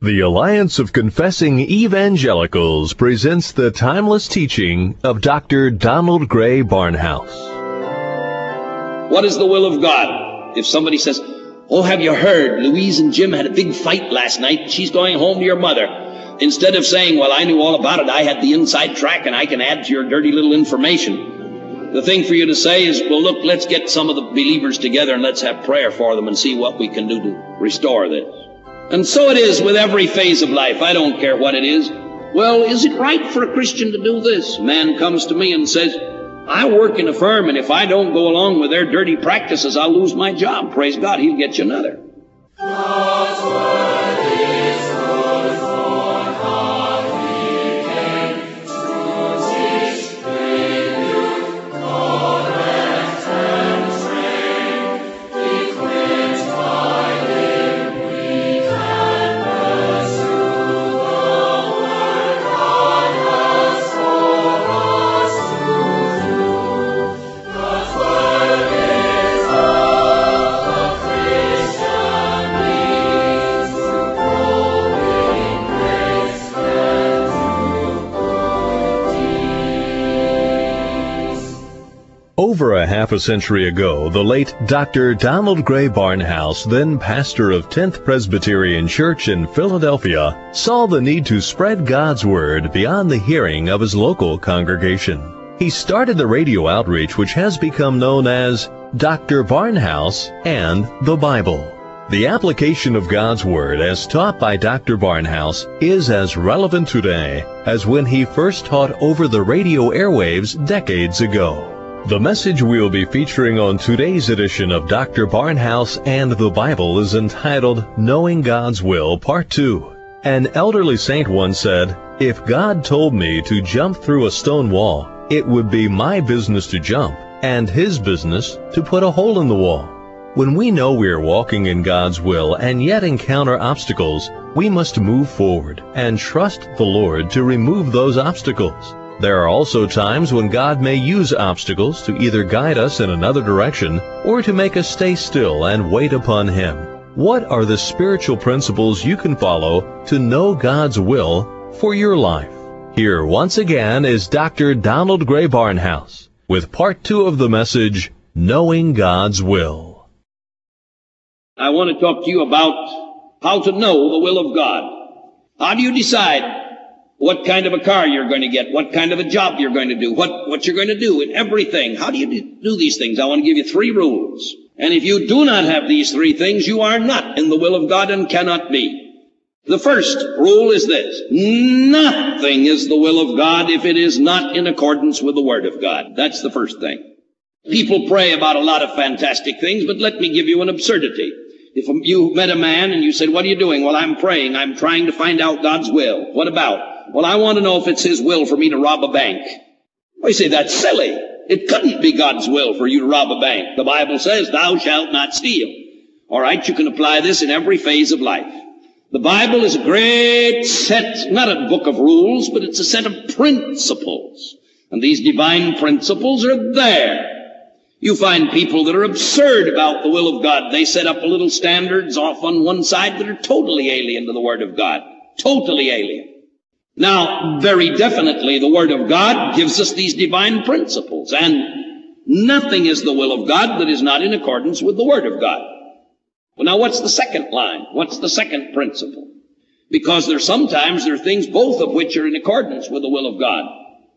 The Alliance of Confessing Evangelicals presents the timeless teaching of Dr. Donald Gray Barnhouse. What is the will of God? If somebody says, "Oh, have you heard? Louise and Jim had a big fight last night, and she's going home to your mother." Instead of saying, "Well, I knew all about it. I had the inside track, and I can add to your dirty little information," the thing for you to say is, "Well, look, let's get some of the believers together and let's have prayer for them and see what we can do to restore this." And so it is with every phase of life. I don't care what it is. Well, is it right for a Christian to do this? Man comes to me and says, "I work in a firm, and if I don't go along with their dirty practices, I'll lose my job." Praise God, he'll get you another. God's word is good for communication, to teach, rebuke, correct, and train. Equipped by Him, we can pursue the work God has for us to do. God's word is all the Christian needs to grow in grace and do good deeds. Over a half a century ago, the late Dr. Donald Gray Barnhouse, then pastor of 10th Presbyterian Church in Philadelphia, saw the need to spread God's Word beyond the hearing of his local congregation. He started the radio outreach which has become known as Dr. Barnhouse and the Bible. The application of God's Word as taught by Dr. Barnhouse is as relevant today as when he first taught over the radio airwaves decades ago. The message we'll be featuring on today's edition of Dr. Barnhouse and the Bible is entitled Knowing God's Will, Part 2. An elderly saint once said, "If God told me to jump through a stone wall, it would be my business to jump, and His business to put a hole in the wall." When we know we are walking in God's will and yet encounter obstacles, we must move forward and trust the Lord to remove those obstacles. There are also times when God may use obstacles to either guide us in another direction or to make us stay still and wait upon Him. What are the spiritual principles you can follow to know God's will for your life? Here once again is Dr. Donald Gray Barnhouse with Part 2 of the message, Knowing God's Will. I want to talk to you about how to know the will of God. How do you decide what kind of a car you're going to get, what kind of a job you're going to do, what you're going to do in everything? How do you do these things? I want to give you 3 rules. And if you do not have these 3 things, you are not in the will of God and cannot be. The first rule is this: nothing is the will of God if it is not in accordance with the Word of God. That's the first thing. People pray about a lot of fantastic things, but let me give you an absurdity. If you met a man and you said, "What are you doing?" "Well, I'm praying. I'm trying to find out God's will." "What about?" "Well, I want to know if it's His will for me to rob a bank." Well, you say, that's silly. It couldn't be God's will for you to rob a bank. The Bible says, "Thou shalt not steal." All right, you can apply this in every phase of life. The Bible is a great set, not a book of rules, but it's a set of principles. And these divine principles are there. You find people that are absurd about the will of God. They set up little standards off on one side that are totally alien to the Word of God. Totally alien. Now, very definitely, the Word of God gives us these divine principles, and nothing is the will of God that is not in accordance with the Word of God. Well, now, what's the second line? What's the second principle? Because sometimes there are things, both of which are in accordance with the will of God.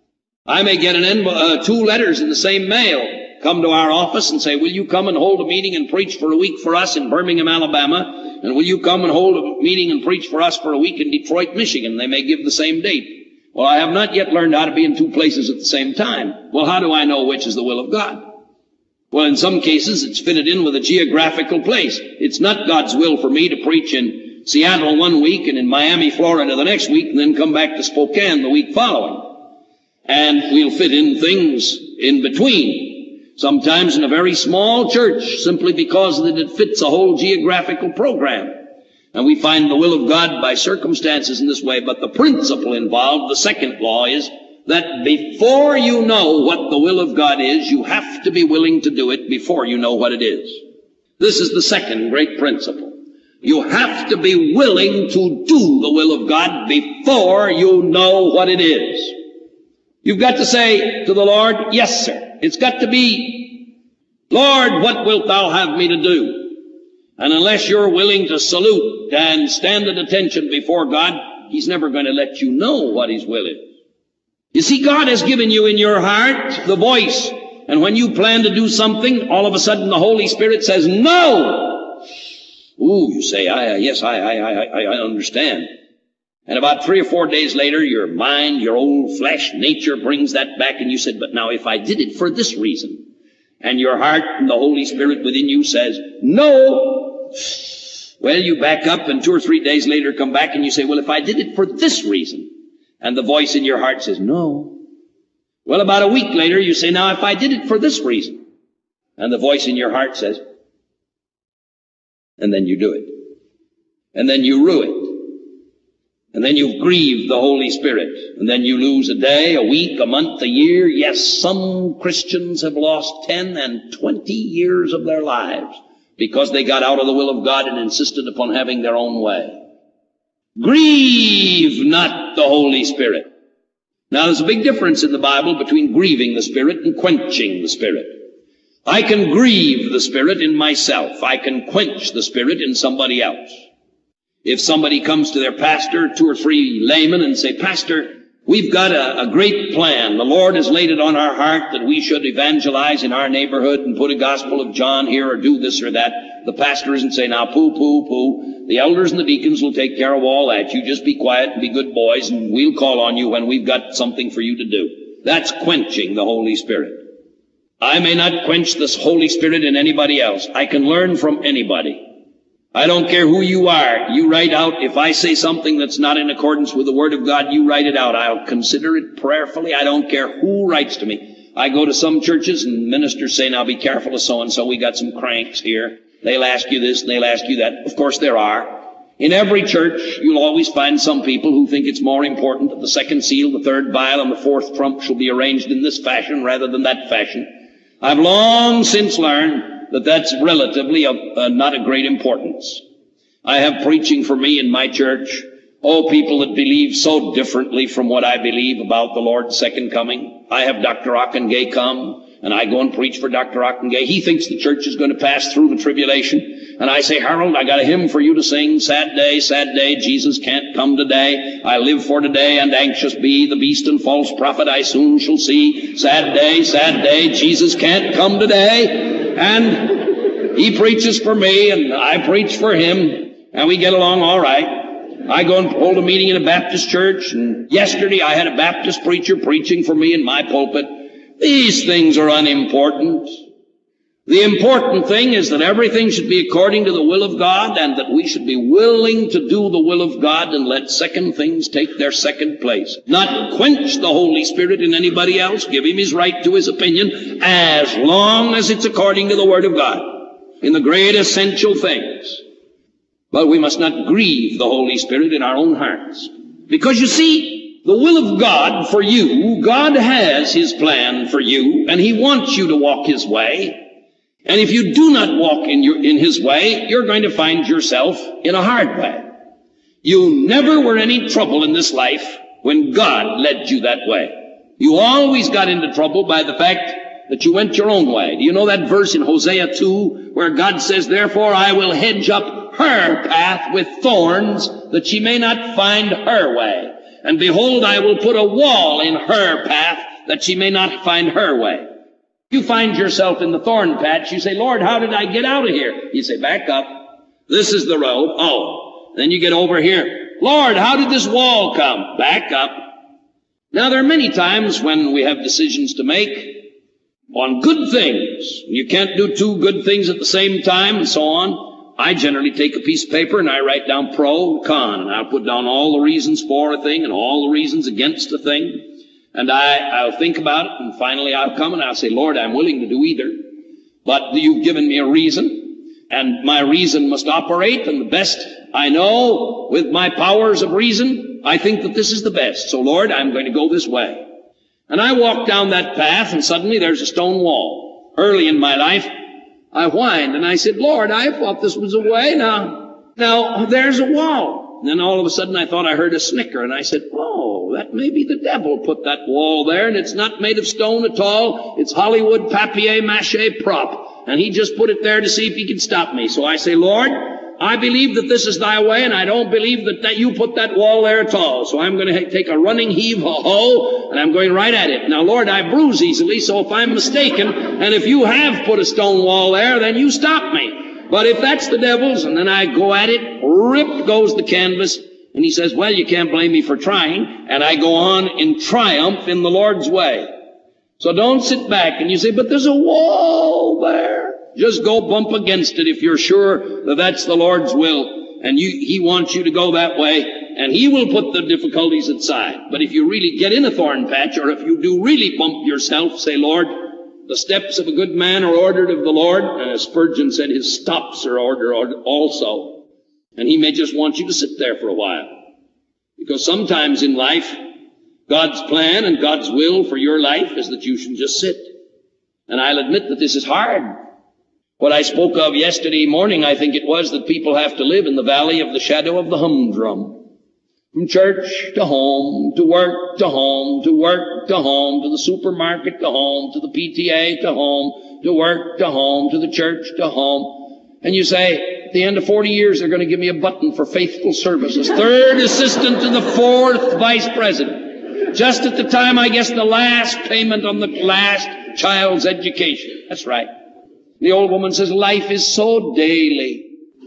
I may get 2 letters in the same mail come to our office and say, "Will you come and hold a meeting and preach for a week for us in Birmingham, Alabama? And will you come and hold a meeting and preach for us for a week in Detroit, Michigan?" They may give the same date. Well, I have not yet learned how to be in 2 places at the same time. Well, how do I know which is the will of God? Well, in some cases, it's fitted in with a geographical place. It's not God's will for me to preach in Seattle one week and in Miami, Florida the next week, and then come back to Spokane the week following. And we'll fit in things in between. Sometimes in a very small church, simply because that it fits a whole geographical program. And we find the will of God by circumstances in this way. But the principle involved, the second law, is that before you know what the will of God is, you have to be willing to do it before you know what it is. This is the second great principle. You have to be willing to do the will of God before you know what it is. You've got to say to the Lord, yes, sir. It's got to be, Lord, what wilt thou have me to do? And unless you're willing to salute and stand at attention before God, He's never going to let you know what His will is. You see, God has given you in your heart the voice. And when you plan to do something, all of a sudden the Holy Spirit says, no! Ooh, you say, yes, I understand. And about 3 or 4 days later, your mind, your old flesh nature brings that back, and you said, but now if I did it for this reason, and your heart and the Holy Spirit within you says, no, well, you back up, and 2 or 3 days later come back and you say, well, if I did it for this reason, and the voice in your heart says, no. Well, about a week later, you say, now if I did it for this reason, and the voice in your heart says, and then you do it. And then you rue it. And then you've grieved the Holy Spirit. And then you lose a day, a week, a month, a year. Yes, some Christians have lost 10 and 20 years of their lives because they got out of the will of God and insisted upon having their own way. Grieve not the Holy Spirit. Now, there's a big difference in the Bible between grieving the Spirit and quenching the Spirit. I can grieve the Spirit in myself. I can quench the Spirit in somebody else. If somebody comes to their pastor, 2 or 3 laymen, and say, Pastor, we've got a great plan. The Lord has laid it on our heart that we should evangelize in our neighborhood and put a Gospel of John here or do this or that. The pastor isn't saying, now, poo. The elders and the deacons will take care of all that. You just be quiet and be good boys, and we'll call on you when we've got something for you to do. That's quenching the Holy Spirit. I may not quench this Holy Spirit in anybody else. I can learn from anybody. I don't care who you are. You write out, if I say something that's not in accordance with the Word of God, you write it out. I'll consider it prayerfully. I don't care who writes to me. I go to some churches and ministers say, now be careful of so-and-so. We got some cranks here. They'll ask you this and they'll ask you that. Of course there are. In every church, you'll always find some people who think it's more important that the second seal, the third vial, and the fourth trump shall be arranged in this fashion rather than that fashion. I've long since learned that that's relatively not a great importance. I have preaching for me in my church. Oh, people that believe so differently from what I believe about the Lord's second coming. I have Dr. Ockengay come, and I go and preach for Dr. Ockengay. He thinks the church is going to pass through the tribulation. And I say, Harold, I got a hymn for you to sing. Sad day, Jesus can't come today. I live for today and anxious be. The beast and false prophet I soon shall see. Sad day, Jesus can't come today. And he preaches for me, and I preach for him, and we get along all right. I go and hold a meeting in a Baptist church, and yesterday I had a Baptist preacher preaching for me in my pulpit. These things are unimportant. The important thing is that everything should be according to the will of God, and that we should be willing to do the will of God and let second things take their second place. Not quench the Holy Spirit in anybody else, give him his right to his opinion, as long as it's according to the Word of God, in the great essential things. But we must not grieve the Holy Spirit in our own hearts. Because you see, the will of God for you, God has His plan for you, and He wants you to walk His way. And if you do not walk in His way, you're going to find yourself in a hard way. You never were in any trouble in this life when God led you that way. You always got into trouble by the fact that you went your own way. Do you know that verse in Hosea 2 where God says, therefore I will hedge up her path with thorns that she may not find her way. And behold, I will put a wall in her path that she may not find her way. You find yourself in the thorn patch, you say, Lord, how did I get out of here? You say, back up. This is the road. Oh. Then you get over here. Lord, how did this wall come? Back up. Now, there are many times when we have decisions to make on good things. You can't do 2 good things at the same time and so on. I generally take a piece of paper and I write down pro, con, and I'll put down all the reasons for a thing and all the reasons against a thing. And I'll think about it, and finally I'll come and I'll say, Lord, I'm willing to do either. But you've given me a reason, and my reason must operate, and the best I know with my powers of reason, I think that this is the best. So, Lord, I'm going to go this way. And I walk down that path, and suddenly there's a stone wall. Early in my life, I whined, and I said, Lord, I thought this was a way. Now, Now, there's a wall. And then all of a sudden I thought I heard a snicker, and I said, oh, that may be the devil put that wall there, and it's not made of stone at all. It's Hollywood papier-mâché prop. And he just put it there to see if he could stop me. So I say, Lord, I believe that this is thy way, and I don't believe that you put that wall there at all. So I'm going to take a running heave, ho-ho, and I'm going right at it. Now, Lord, I bruise easily, so if I'm mistaken, and if you have put a stone wall there, then you stop me. But if that's the devil's, and then I go at it, rip goes the canvas, and he says, well, you can't blame me for trying, and I go on in triumph in the Lord's way. So don't sit back and you say, but there's a wall there. Just go bump against it if you're sure that that's the Lord's will, and he wants you to go that way, and he will put the difficulties aside. But if you really get in a thorn patch, or if you do really bump yourself, say, Lord, the steps of a good man are ordered of the Lord, and as Spurgeon said, his stops are ordered also. And he may just want you to sit there for a while. Because sometimes in life, God's plan and God's will for your life is that you should just sit. And I'll admit that this is hard. What I spoke of yesterday morning, I think it was that people have to live in the valley of the shadow of the humdrum. From church to home, to work to home, to work to home, to the supermarket to home, to the PTA to home, to work to home, to the church to home. And you say, at the end of 40 years, they're going to give me a button for faithful service as third assistant to the fourth vice president. Just at the time, I guess, the last payment on the last child's education. That's right. The old woman says, life is so daily.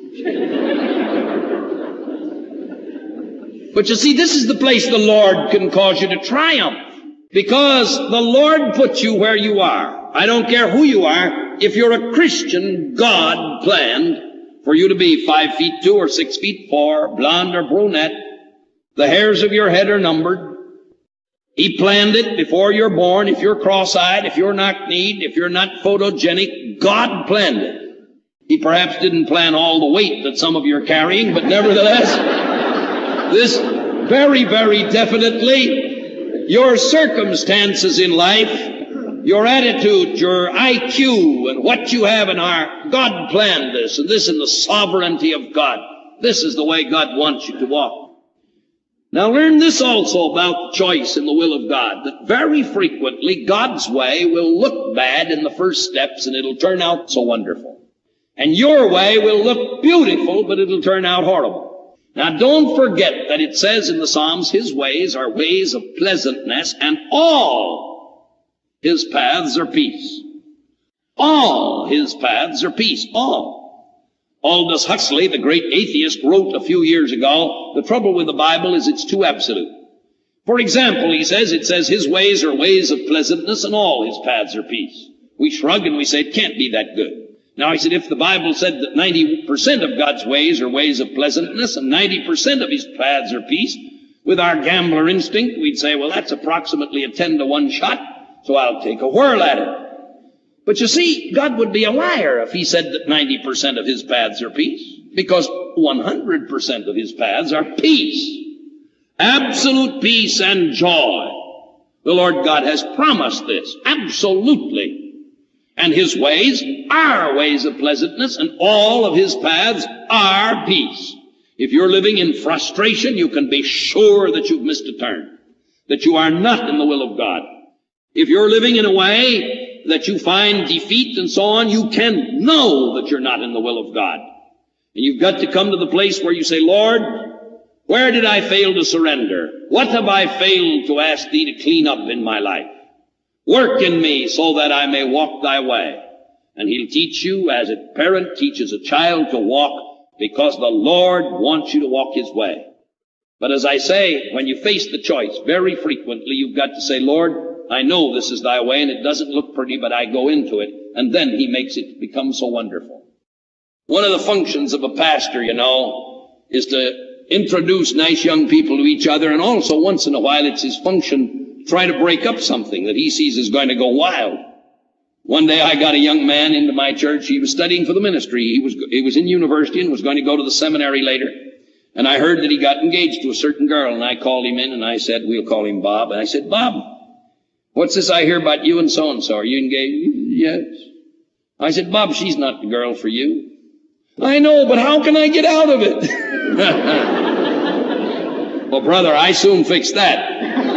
But you see, this is the place the Lord can cause you to triumph. Because the Lord put you where you are. I don't care who you are. If you're a Christian, God planned for you to be 5'2" or 6'4", blonde or brunette. The hairs of your head are numbered. He planned it before you're born. If you're cross-eyed, if you're knock-kneed, if you're not photogenic, God planned it. He perhaps didn't plan all the weight that some of you are carrying, but nevertheless, this very, very definitely, your circumstances in life, your attitude, your IQ, and what you have in God planned this, and this in the sovereignty of God. This is the way God wants you to walk. Now learn this also about choice in the will of God, that very frequently God's way will look bad in the first steps, and it'll turn out so wonderful. And your way will look beautiful, but it'll turn out horrible. Now don't forget that it says in the Psalms, his ways are ways of pleasantness, and all his paths are peace. All his paths are peace. All. Aldous Huxley, the great atheist, wrote a few years ago, the trouble with the Bible is it's too absolute. For example, he says, it says his ways are ways of pleasantness and all his paths are peace. We shrug and we say it can't be that good. Now, he said, if the Bible said that 90% of God's ways are ways of pleasantness and 90% of his paths are peace, with our gambler instinct, we'd say, well, that's approximately a 10-to-1 shot, so I'll take a whirl at it. But you see, God would be a liar if he said that 90% of his paths are peace, because 100% of his paths are peace. Absolute peace and joy. The Lord God has promised this, absolutely. And his ways are ways of pleasantness, and all of his paths are peace. If you're living in frustration, you can be sure that you've missed a turn, that you are not in the will of God. If you're living in a way that you find defeat and so on, you can know that you're not in the will of God. And you've got to come to the place where you say, Lord, where did I fail to surrender? What have I failed to ask thee to clean up in my life? Work in me so that I may walk thy way. And he'll teach you as a parent teaches a child to walk, because the Lord wants you to walk his way. But as I say, when you face the choice, very frequently you've got to say, Lord, I know this is thy way and it doesn't look pretty, but I go into it. And then he makes it become so wonderful. One of the functions of a pastor, is to introduce nice young people to each other, and also once in a while it's his function to try to break up something that he sees is going to go wild. One day I got a young man into my church. He was studying for the ministry. He was in university and was going to go to the seminary later. And I heard that he got engaged to a certain girl, and I called him in and I said, we'll call him Bob. And I said, Bob, what's this I hear about you and so-and-so? Are you engaged? Yes. I said, Bob, she's not the girl for you. I know, but how can I get out of it? Well, brother, I soon fixed that.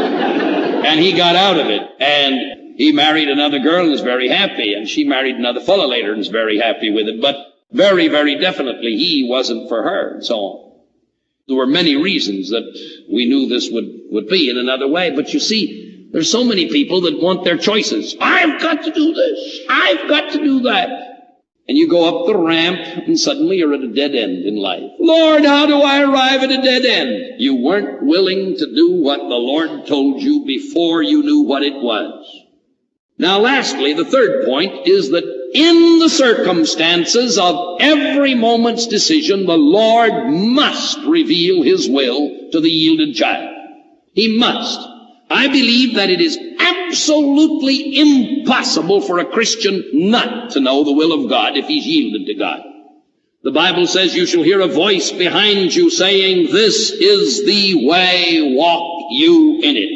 And he got out of it. And he married another girl and is very happy. And she married another fellow later and is very happy with it. But very, very definitely he wasn't for her. And so on. There were many reasons that we knew this would be in another way. But you see, there's so many people that want their choices. I've got to do this. I've got to do that. And you go up the ramp and suddenly you're at a dead end in life. Lord, how do I arrive at a dead end? You weren't willing to do what the Lord told you before you knew what it was. Now lastly, the third point is that in the circumstances of every moment's decision, the Lord must reveal His will to the yielded child. He must. I believe that it is absolutely impossible for a Christian not to know the will of God if he's yielded to God. The Bible says you shall hear a voice behind you saying, this is the way, walk you in it.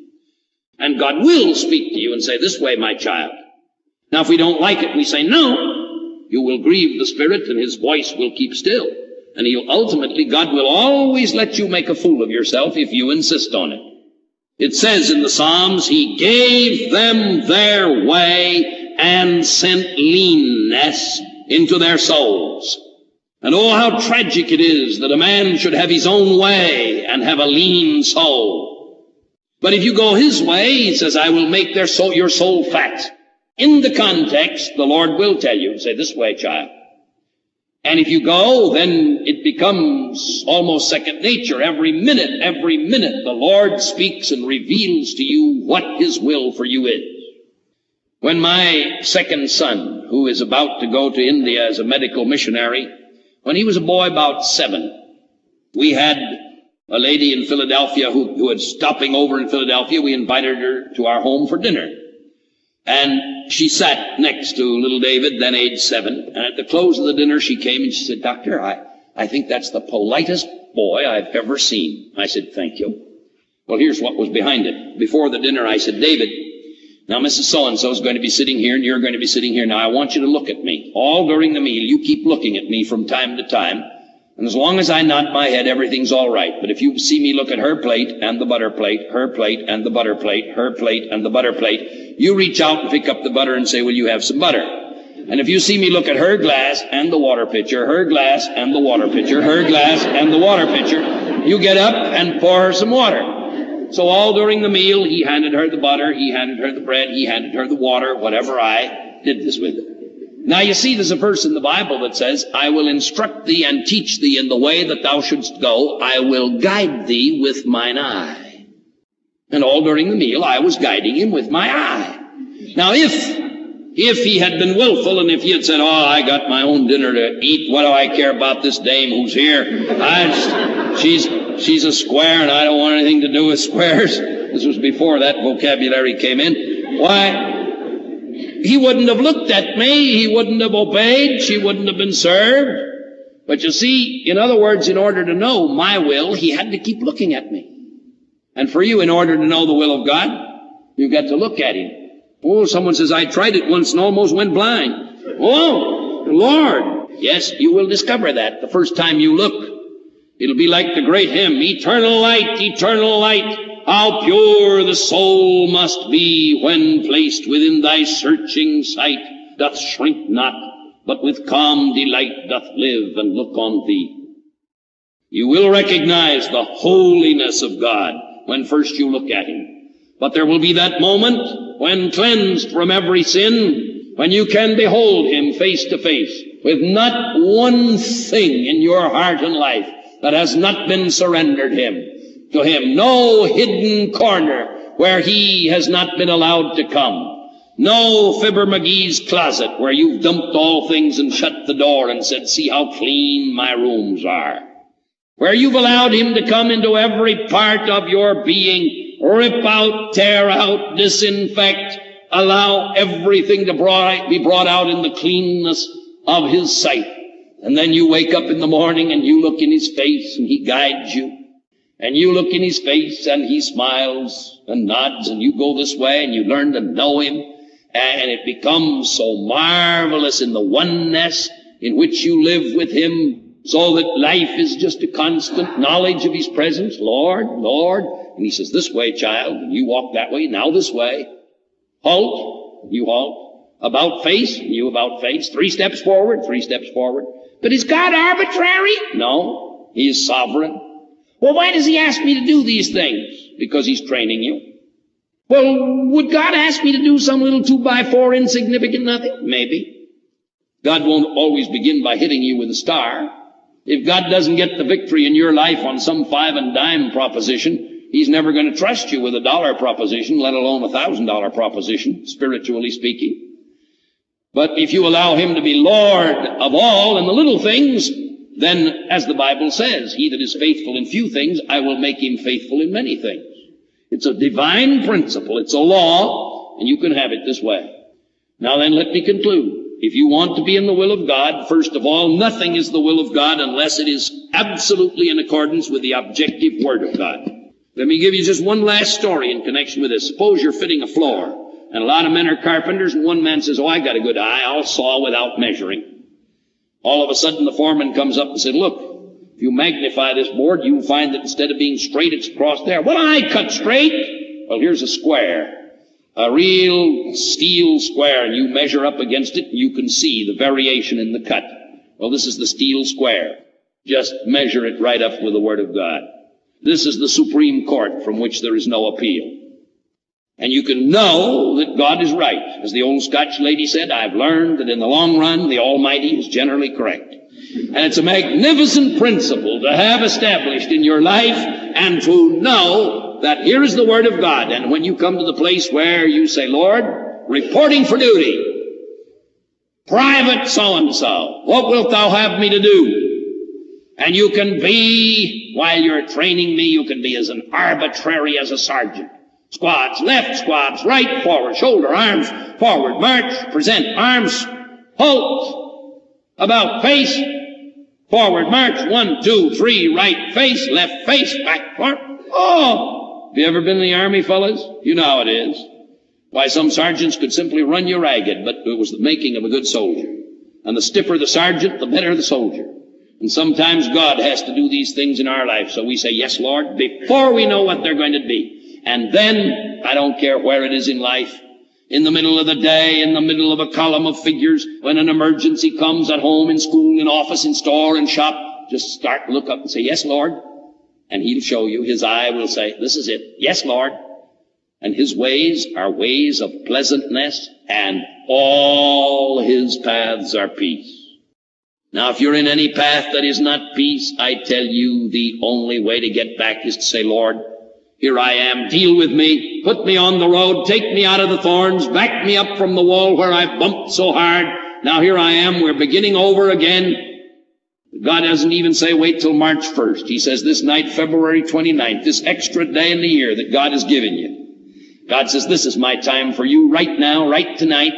And God will speak to you and say, this way, my child. Now, if we don't like it, we say, no, you will grieve the Spirit and His voice will keep still. And God will always let you make a fool of yourself if you insist on it. It says in the Psalms, He gave them their way and sent leanness into their souls. And oh, how tragic it is that a man should have his own way and have a lean soul. But if you go His way, He says, I will make your soul fat. In the context, the Lord will tell you, say, this way, child. And if you go, then it becomes almost second nature. Every minute, the Lord speaks and reveals to you what His will for you is. When my second son, who is about to go to India as a medical missionary, when he was a boy about 7, we had a lady in Philadelphia who was stopping over in Philadelphia. We invited her to our home for dinner. And she sat next to little David, then age 7. And at the close of the dinner, she came and she said, Doctor, I think that's the politest boy I've ever seen. I said, thank you. Well, here's what was behind it. Before the dinner, I said, David, now Mrs. So-and-so is going to be sitting here and you're going to be sitting here. Now I want you to look at me. All during the meal, you keep looking at me from time to time. And as long as I nod my head, everything's all right. But if you see me look at her plate and the butter plate, her plate and the butter plate, her plate and the butter plate, you reach out and pick up the butter and say, will you have some butter? And if you see me look at her glass and the water pitcher, her glass and the water pitcher, her glass and the water pitcher, you get up and pour her some water. So all during the meal, he handed her the butter, he handed her the bread, he handed her the water, whatever. I did this with it. Now you see, there's a verse in the Bible that says, I will instruct thee and teach thee in the way that thou shouldst go. I will guide thee with mine eye. And all during the meal, I was guiding him with my eye. Now if he had been willful and if he had said, oh, I got my own dinner to eat, what do I care about this dame who's here? She's a square and I don't want anything to do with squares. This was before that vocabulary came in. Why? He wouldn't have looked at me. He wouldn't have obeyed. She wouldn't have been served. But you see, in other words, in order to know my will, he had to keep looking at me. And for you, in order to know the will of God, you've got to look at Him. Oh, someone says, I tried it once and almost went blind. Oh, Lord. Yes, you will discover that the first time you look. It'll be like the great hymn, eternal light, how pure the soul must be when placed within thy searching sight, doth shrink not, but with calm delight doth live and look on thee. You will recognize the holiness of God when first you look at Him. But there will be that moment when, cleansed from every sin, when you can behold Him face to face, with not one thing in your heart and life that has not been surrendered to Him. No hidden corner where He has not been allowed to come. No Fibber McGee's closet where you've dumped all things and shut the door and said, see how clean my rooms are. Where you've allowed Him to come into every part of your being, rip out, tear out, disinfect, allow everything to be brought out in the cleanness of His sight. And then you wake up in the morning and you look in His face and He guides you. And you look in His face and He smiles and nods and you go this way and you learn to know Him. And it becomes so marvelous in the oneness, in which you live with Him, so that life is just a constant knowledge of His presence. Lord, Lord. And He says, this way, child, and you walk that way, now this way. Halt, you halt. About face, you about face. 3 steps forward, 3 steps forward. But is God arbitrary? No, He is sovereign. Well, why does He ask me to do these things? Because He's training you. Well, would God ask me to do some little 2x4 insignificant nothing? Maybe. God won't always begin by hitting you with a star. If God doesn't get the victory in your life on some 5 and dime proposition, He's never going to trust you with a $1 proposition, let alone a $1,000 proposition, spiritually speaking. But if you allow Him to be Lord of all in the little things, then, as the Bible says, he that is faithful in few things, I will make him faithful in many things. It's a divine principle. It's a law, and you can have it this way. Now then, let me conclude. If you want to be in the will of God, first of all, nothing is the will of God unless it is absolutely in accordance with the objective Word of God. Let me give you just one last story in connection with this. Suppose you're fitting a floor, and a lot of men are carpenters, and one man says, oh, I got a good eye, I'll saw without measuring. All of a sudden, the foreman comes up and said, look, if you magnify this board, you'll find that instead of being straight, it's across there. Well, I cut straight. Well, here's a square, a real steel square, and you measure up against it, and you can see the variation in the cut. Well, this is the steel square. Just measure it right up with the Word of God. This is the Supreme Court from which there is no appeal. And you can know that God is right. As the old Scotch lady said, I've learned that in the long run, the Almighty is generally correct. And it's a magnificent principle to have established in your life and to know that here is the Word of God. And when you come to the place where you say, Lord, reporting for duty, private so-and-so, what wilt thou have me to do? And you can be, while you're training me, you can be as an arbitrary as a sergeant. Squads left, squads right, forward, shoulder, arms, forward, march, present, arms, halt, about, face, forward, march, 1, 2, 3, right, face, left, face, back, forward. Oh! Have you ever been in the Army, fellas? You know how it is. Why, some sergeants could simply run you ragged, but it was the making of a good soldier. And the stiffer the sergeant, the better the soldier. And sometimes God has to do these things in our life, so we say, yes, Lord, before we know what they're going to be. And then, I don't care where it is in life, in the middle of the day, in the middle of a column of figures, when an emergency comes at home, in school, in office, in store, in shop, just start, look up and say, yes, Lord. And He'll show you. His eye will say, this is it. Yes, Lord. And His ways are ways of pleasantness, and all His paths are peace. Now, if you're in any path that is not peace, I tell you the only way to get back is to say, Lord, here I am, deal with me, put me on the road, take me out of the thorns, back me up from the wall where I've bumped so hard. Now here I am, we're beginning over again. God doesn't even say wait till March 1st. He says this night, February 29th, this extra day in the year that God has given you. God says, this is my time for you right now, right tonight.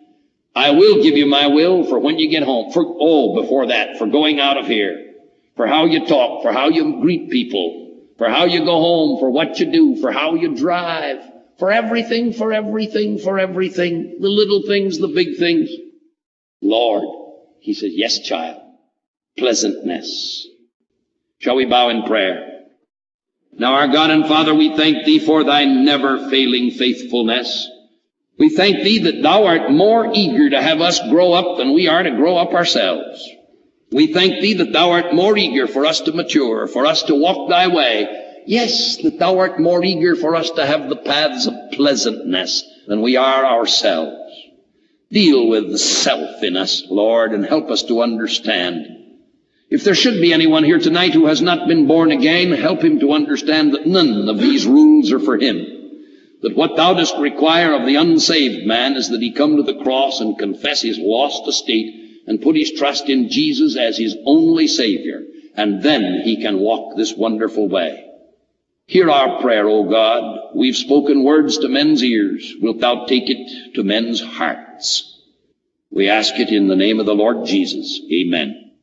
I will give you my will for when you get home. Before that, for going out of here, for how you talk, for how you greet people, for how you go home, for what you do, for how you drive, for everything, for everything, for everything, the little things, the big things. Lord, He says, yes, child, pleasantness. Shall we bow in prayer? Now, our God and Father, we thank Thee for Thy never-failing faithfulness. We thank Thee that Thou art more eager to have us grow up than we are to grow up ourselves. We thank Thee that Thou art more eager for us to mature, for us to walk Thy way. Yes, that Thou art more eager for us to have the paths of pleasantness than we are ourselves. Deal with the self in us, Lord, and help us to understand. If there should be anyone here tonight who has not been born again, help him to understand that none of these rules are for him. That what Thou dost require of the unsaved man is that he come to the cross and confess his lost estate and put his trust in Jesus as his only Savior, and then he can walk this wonderful way. Hear our prayer, O God. We've spoken words to men's ears. Wilt Thou take it to men's hearts? We ask it in the name of the Lord Jesus. Amen.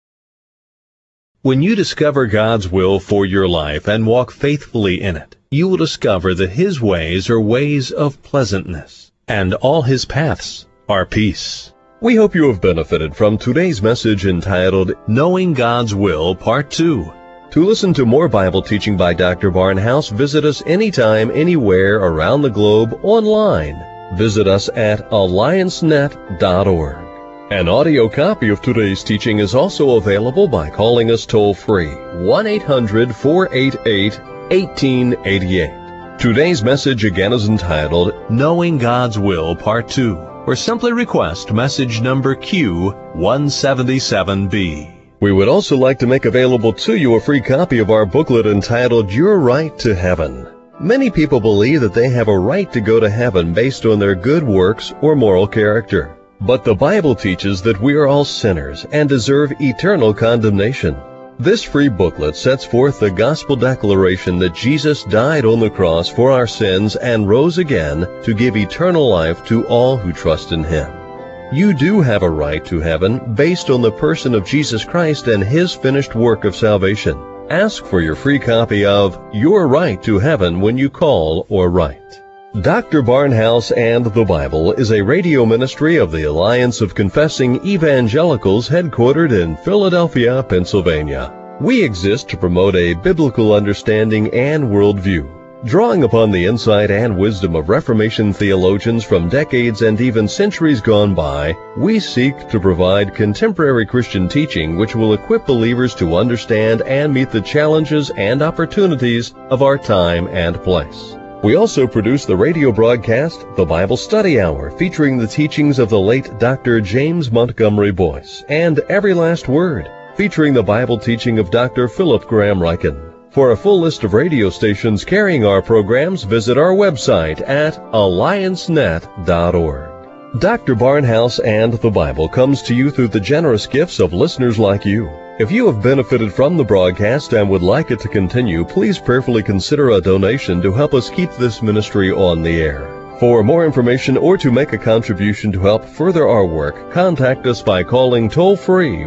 When you discover God's will for your life and walk faithfully in it, you will discover that His ways are ways of pleasantness, and all His paths are peace. We hope you have benefited from today's message entitled Knowing God's Will, Part 2. To listen to more Bible teaching by Dr. Barnhouse, visit us anytime, anywhere around the globe online. Visit us at alliancenet.org. An audio copy of today's teaching is also available by calling us toll-free, 1-800-488-1888. Today's message again is entitled Knowing God's Will, Part 2. Or simply request message number Q177B. We would also like to make available to you a free copy of our booklet entitled Your Right to Heaven. Many people believe that they have a right to go to heaven based on their good works or moral character. But the Bible teaches that we are all sinners and deserve eternal condemnation. This free booklet sets forth the gospel declaration that Jesus died on the cross for our sins and rose again to give eternal life to all who trust in Him. You do have a right to heaven based on the person of Jesus Christ and His finished work of salvation. Ask for your free copy of Your Right to Heaven when you call or write. Dr. Barnhouse and the Bible is a radio ministry of the Alliance of Confessing Evangelicals headquartered in Philadelphia, Pennsylvania. We exist to promote a biblical understanding and worldview. Drawing upon the insight and wisdom of Reformation theologians from decades and even centuries gone by, we seek to provide contemporary Christian teaching which will equip believers to understand and meet the challenges and opportunities of our time and place. We also produce the radio broadcast, The Bible Study Hour, featuring the teachings of the late Dr. James Montgomery Boyce, and Every Last Word, featuring the Bible teaching of Dr. Philip Graham Ryken. For a full list of radio stations carrying our programs, visit our website at alliancenet.org. Dr. Barnhouse and the Bible comes to you through the generous gifts of listeners like you. If you have benefited from the broadcast and would like it to continue, please prayerfully consider a donation to help us keep this ministry on the air. For more information or to make a contribution to help further our work, contact us by calling toll-free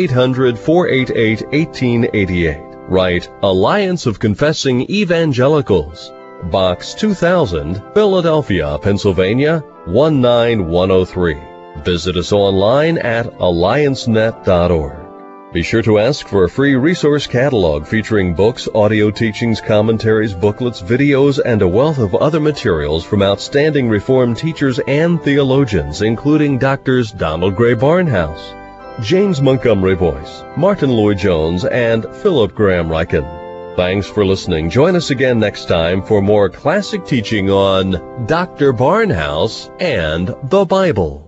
1-800-488-1888. Write Alliance of Confessing Evangelicals, Box 2000, Philadelphia, Pennsylvania, 19103. Visit us online at alliancenet.org. Be sure to ask for a free resource catalog featuring books, audio teachings, commentaries, booklets, videos, and a wealth of other materials from outstanding Reformed teachers and theologians, including Drs. Donald Gray Barnhouse, James Montgomery Boyce, Martin Lloyd-Jones, and Philip Graham Ryken. Thanks for listening. Join us again next time for more classic teaching on Dr. Barnhouse and the Bible.